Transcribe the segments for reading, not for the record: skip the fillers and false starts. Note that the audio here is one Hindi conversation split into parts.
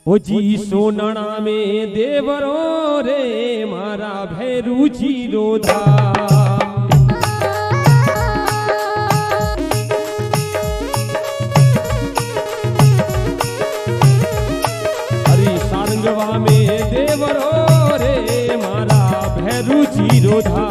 ओ जी सोनणा में देवरो रे मारा भैरू जी रोधा हरी सारंगवा में देवरो रे मारा भैरू जी रोधा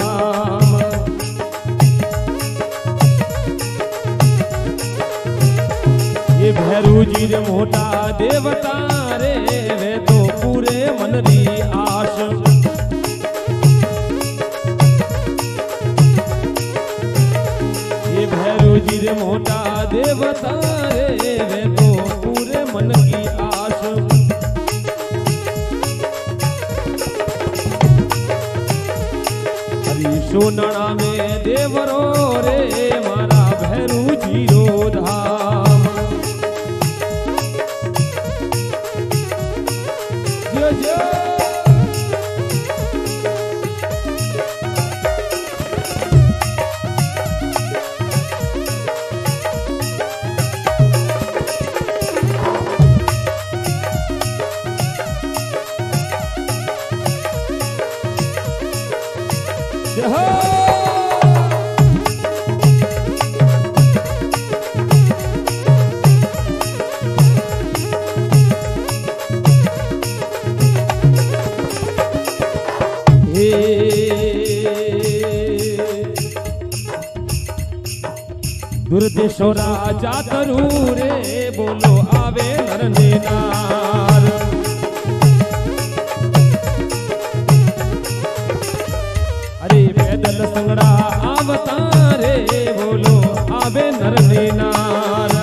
ये भैरू जी रे मोटा देवता रे वे तो पूरे मन री आश ये भैरू जी रे मोटा देवता रे वे तो पूरे मन की आश हरी सोनणा में देवरो रे मारा भैरू जी रोधा दुर्देशो राजा तरूरे बोलो आवे नर ने नार अरे पैदल संगड़ा आवतारे बोलो आवे नर ने नार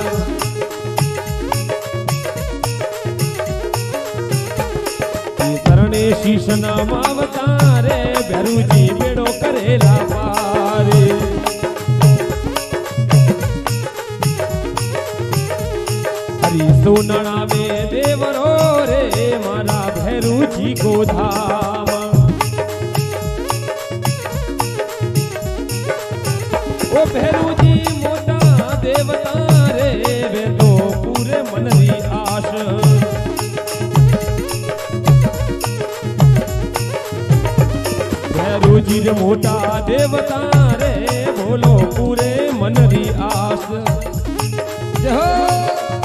तरणे शीश नाम आवतारे भैरू जी बेड़ो करेला पारे सोनणा में देवरो रे मारा भैरू जी को धाम ओ भैरू जी मोटा देवता रे वे तो पूरे मन री आश भैरू जी रे मोटा देवता रे बोलो पूरे मन री आस जय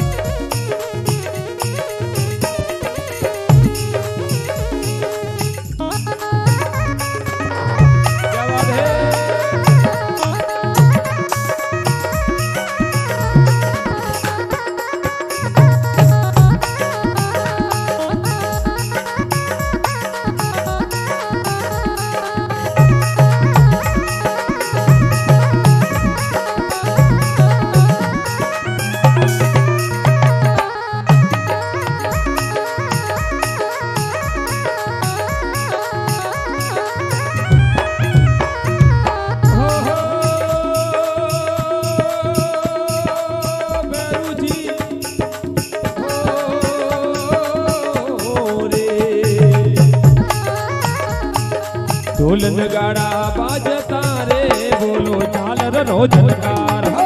ढोल नगाड़ा बाजता रे बोलो झालर रो झनकार हो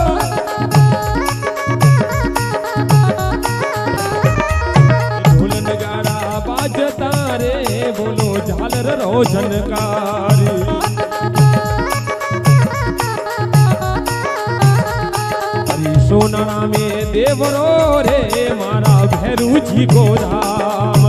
ढोल नगाड़ा बाजता रे बोलो झालर रो झनकार हरी सोनणा में देवरो रे मारा भैरू जी को धाम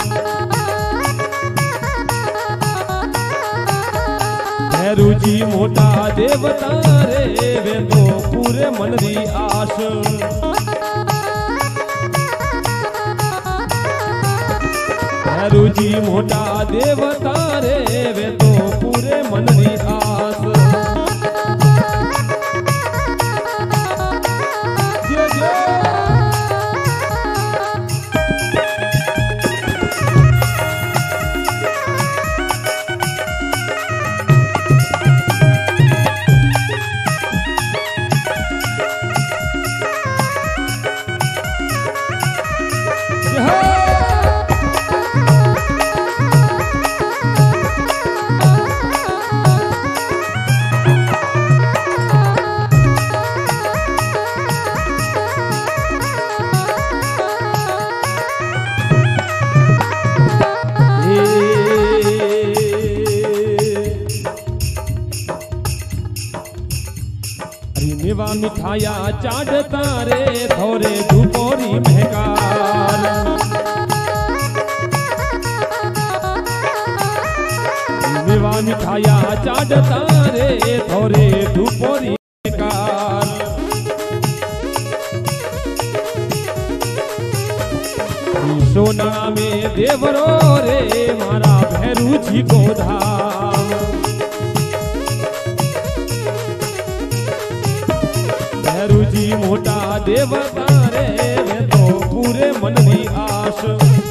भैरू जी मोटा देवता रे वे तो पूरे मन री आश भैरू जी मोटा देवता रे वे तो पूरे मन री आस मिठाया चाटता रे थोरे दुपोरी महकार मेवा मिठाया चाटता रे थोरे दुपोरी महकार सोना में देवरो रे मारा भैरू जी को धाम भैरू जी मोटा देवता रे वे तो पूरे मन की आस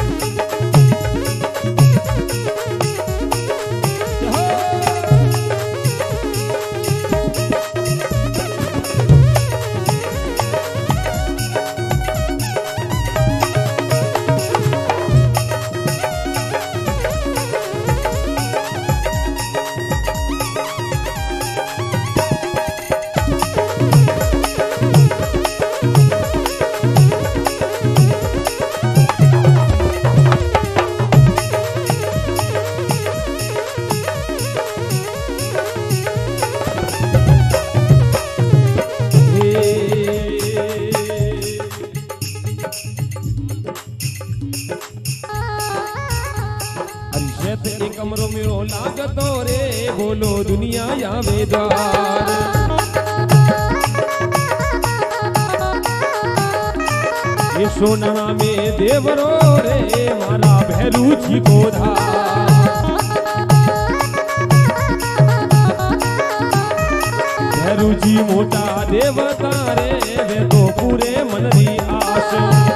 एक कमरो में लागतो रे बोलो दुनिया या वेदार ये सोना में देवरो रे मारा भैरू जी को धार भैरू जी मोटा देवता रे वे तो पूरे मन की आस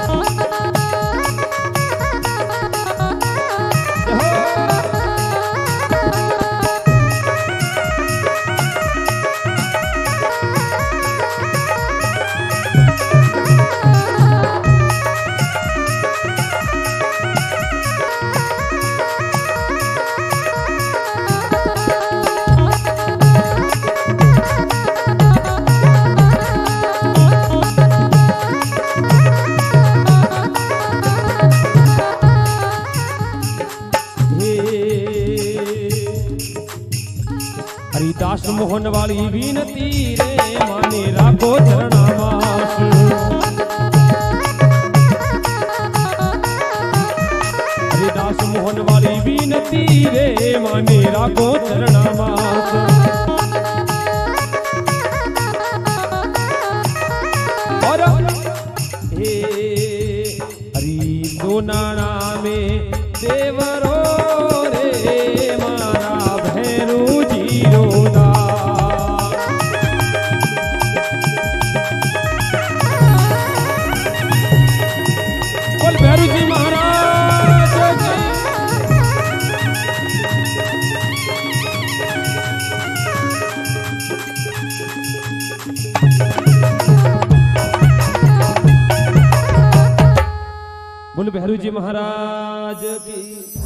हरिदास मोहन वाली विनती रे माने राखो चरणामास हरिदास मोहन वाली विनती रे माने राखो चरणामास और हे हरि सोना में देवरो रे मारा भैरू जी रोदा बोल भैरू जी महाराज बोल भैरू जी महाराज की